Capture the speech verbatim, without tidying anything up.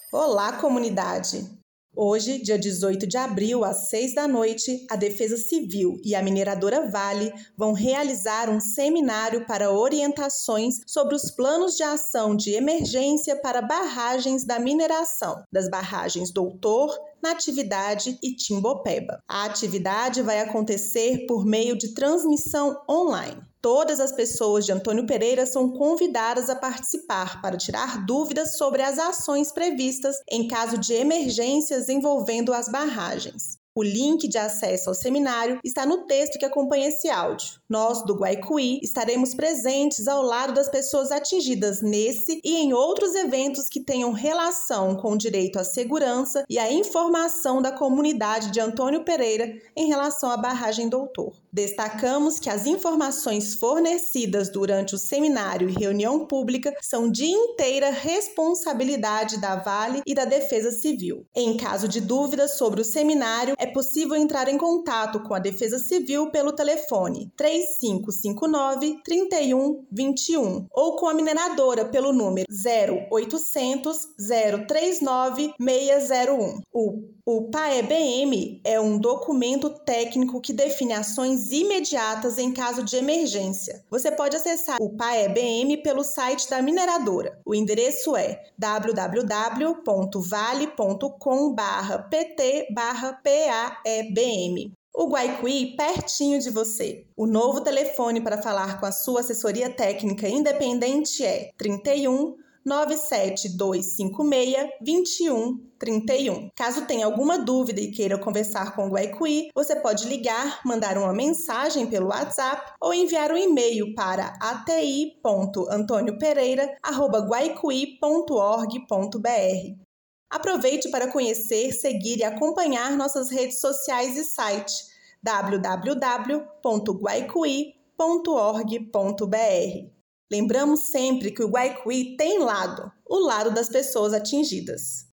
Olá, comunidade! Hoje, dia dezoito de abril, às seis da noite, a Defesa Civil e a mineradora Vale vão realizar um seminário para orientações sobre os planos de ação de emergência para barragens da mineração, das barragens Doutor, Natividade e Timbopeba. A atividade vai acontecer por meio de transmissão online. Todas as pessoas de Antônio Pereira são convidadas a participar para tirar dúvidas sobre as ações previstas em caso de emergências envolvendo as barragens. O link de acesso ao seminário está no texto que acompanha esse áudio. Nós, do Guaicuí, estaremos presentes ao lado das pessoas atingidas nesse e em outros eventos que tenham relação com o direito à segurança e à informação da comunidade de Antônio Pereira em relação à barragem Doutor. Destacamos que as informações fornecidas durante o seminário e reunião pública são de inteira responsabilidade da Vale e da Defesa Civil. Em caso de dúvidas sobre o seminário, é possível entrar em contato com a Defesa Civil pelo telefone três cinco cinco nove, três um dois um ou com a mineradora pelo número zero oitocentos, zero trinta e nove, seiscentos e um. O O P A E B M é um documento técnico que define ações imediatas em caso de emergência. Você pode acessar o P A E B M pelo site da mineradora. O endereço é w w w ponto vale ponto com barra p t barra p a e b m. O Guaicuí pertinho de você. O novo telefone para falar com a sua assessoria técnica independente é trinta e um, nove sete dois cinco seis, dois um trinta e um. Caso tenha alguma dúvida e queira conversar com o Guaicuí, você pode ligar, mandar uma mensagem pelo WhatsApp ou enviar um e-mail para a t i ponto antonio pereira arroba guaicuí ponto org ponto b r. Aproveite para conhecer, seguir e acompanhar nossas redes sociais e site w w w ponto guaicuí ponto org ponto b r. Lembramos sempre que o Guaicuí tem lado, o lado das pessoas atingidas.